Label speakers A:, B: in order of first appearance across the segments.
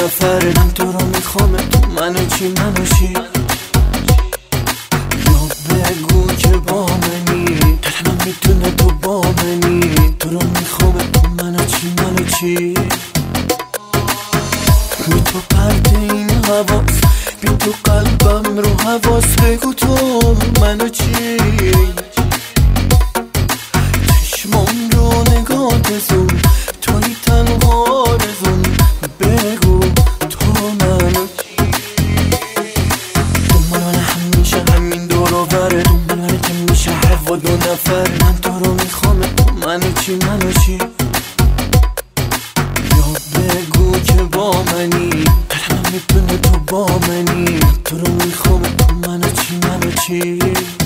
A: نفره. من تو رو میخوام، تو منو چی منو چی؟ یا بگو که با منی، دلم میتونه تو با منی. تو رو میخوام، تو منو چی منو چی؟ بی تو پرده این حواس، بی تو قلبم رو حواس. بگو تو منو چی؟ چشمام رو نگاه زون، توی تنها رزون. بگو تو منو چی؟ دنبال همیشه همین دور و بره، دنبال که میشه هوا دو نفر. من تو رو میخوام، تو منو چی منو چی؟ یا بگو که با منی، دلم میتونه تو با منی. تو رو میخوام، تو منو چی منو چی؟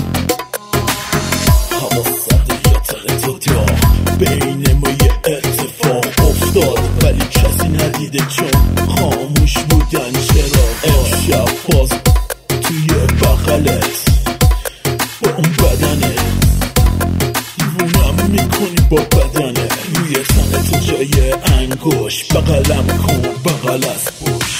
B: بین ما یه اتفاق افتاد ولی کسی ندیده چون خاموش بودن. چرا امشب باز توی بغلت با اون بدنه دیوونم میکنی با بدنه. روی تنه تو جای انگوش بغلم کن بغل از پشت.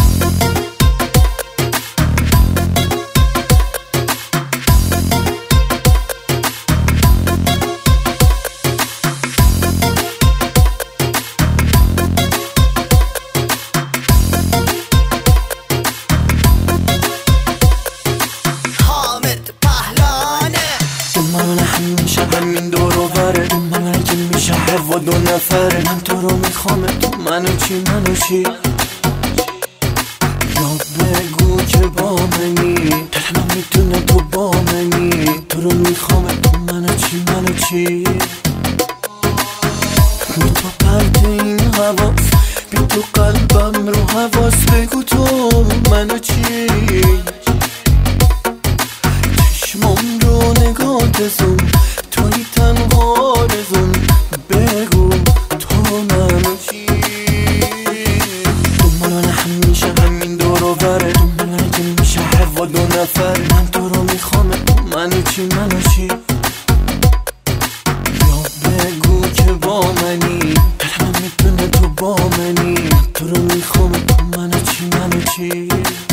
A: من همیشه همین دور و بره، من که میشه هوا دو نفره. من تو رو میخوام، تو منو چی منو چی؟ یا بگو که با منی، دلم میتونه تو با منی. تو رو میخوام، تو منو چی منو چی؟ بی تو پرده این حواس، بی تو قلبم رو حواس. بگو تو منو چی؟ چشمام رو نگاه زون، توی تنها رزون. بگو تو منو چی؟ دنبال همیشه همین دور و بره، دنبال که میشه هوا دو نفر. من تو رو میخوام، تو منو چی منو چی؟ یا بگو که با منی، دلم میتونه تو با منی. تو رو میخوام، تو منو چی منو چی؟